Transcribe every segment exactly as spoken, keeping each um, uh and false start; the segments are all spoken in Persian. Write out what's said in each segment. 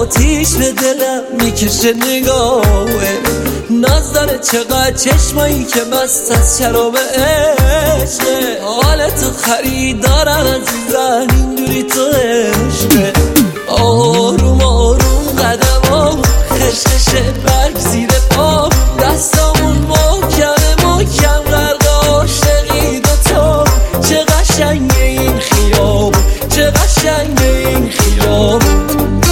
آتیش به دلم میکشه نگاهه، ناز داره چقدر چشمایی که مست از شراب عشقه. حال تو خریدارم عزیزم اینجوری تو عشقه. آروم آروم قدمام خشخشه برگ زیر پا، دستامون محکم محکم غرق عاشقی دوتا. چه قشنگه این خیابون، چه قشنگه این خیابون.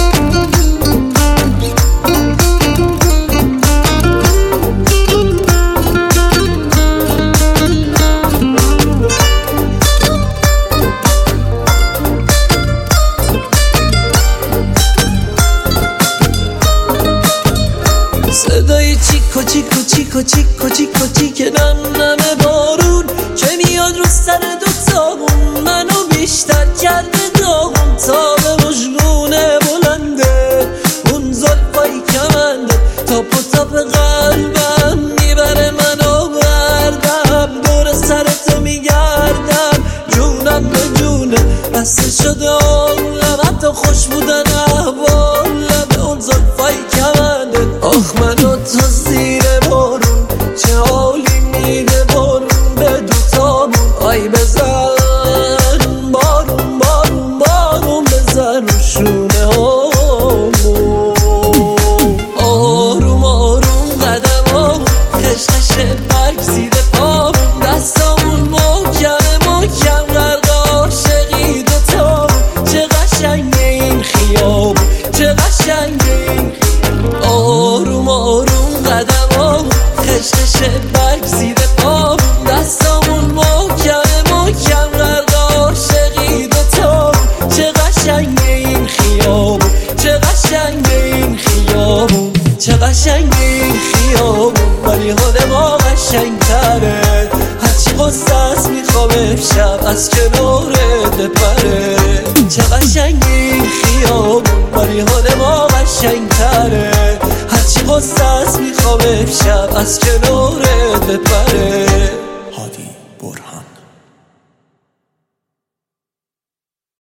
صدای چیکو چیکو چیکو چیکو چیکو چیکه نم نم بارون که میاد رو سر دوتامون، منو بیشتر کرده داغون. تا به مجنونه بلنده اون زلفای کمنده، تاپ و تاپ قلبم میبره منو بردم. دور سرتو میگردم جونم به جونه، بسته شده آنم حتی خوش بودن احوالم اون زلفای کمنده. آخ منو تو زیر بارون چه حالی میده بارون به دوتامون. آی بزن بارون بارون بارون بزن رو شونه هامون. آروم آروم قدمام خشخشه برگ زیر پامون، دستامون محکم محکم غرق عاشقی دوتامون. چه قشنگه این خیابون، چه قشنگه این خیابون. آروم آروم قدمام خشخشه برگ زیر پامون، دستامون محکم محکم غرق عاشقی دوتامون. چه قشنگه این خیابون، چه قشنگه این خیابون. چه قشنگه این خیابون ولی حال ما قشنگتره. هرچی قصه است میخوام امشب از کنارت بپره. چه قشنگه این خیابون ولی حال ما قشنگتره. هرچی قصه است میخوام امشب از کنارت بپره.